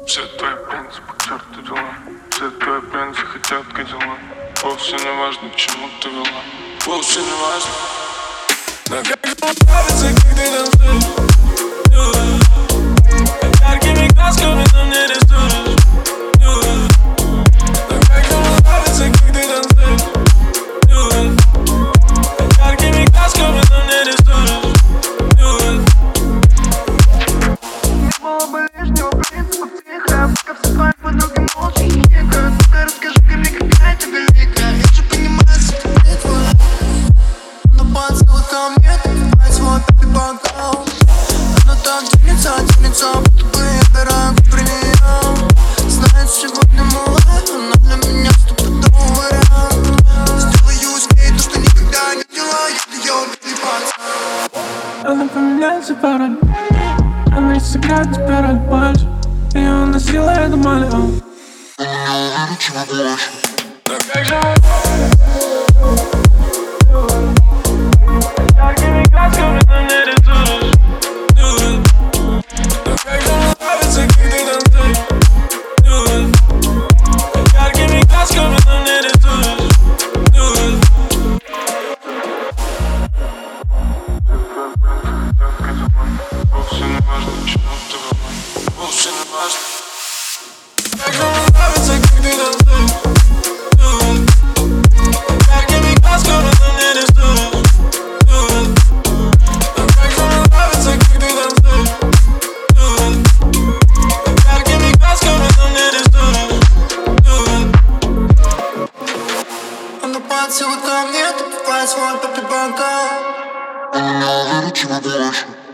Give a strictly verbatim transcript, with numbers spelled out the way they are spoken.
Все твои принципы, к черту дела. Все твои принципы хотят кадила. Вовсе не важно, к чему ты вела. Вовсе не важно. Но как же нравится, как ты танцуешь. Яркими красками на мне рисуешь. Но как же нравится, как ты танцуешь. Яркими красками на мне рисуешь. Не было бы лишнего принципа тихо, пока все твои подруги молча хихикают. Ну-ка расскажи-ка мне, какая ты великая. Я же понимаю, что ты твоя. Но поцелуй ко мне, ты впивай свой пятый бокал. Она так тянется, тянется, будто бы я пирог при нее. Знает, сегодня малая, она для меня стопудовый вариант. Сделаю с ней то, что никогда не делала, я ее убили пацан. Она поменяется пароль. Она не сыграет теперь роль больше. Ее уносила эта моль. Но как же яркими красками на мне рисуешь. Но как же нравится, как ты танцуешь. Яркими красками на мне рисуешь. Вовсе не важно, к чему ты вела. Вовсе не важно. Как же нравится, как ты танцуешь. Яркими красками на мне рисуешь. Но как же нравится, как ты танцуешь. Яркими красками на мне рисуешь. Она поцелуй ко мне, ты впивай свой пятый бокал. Она не уверена, чего больше.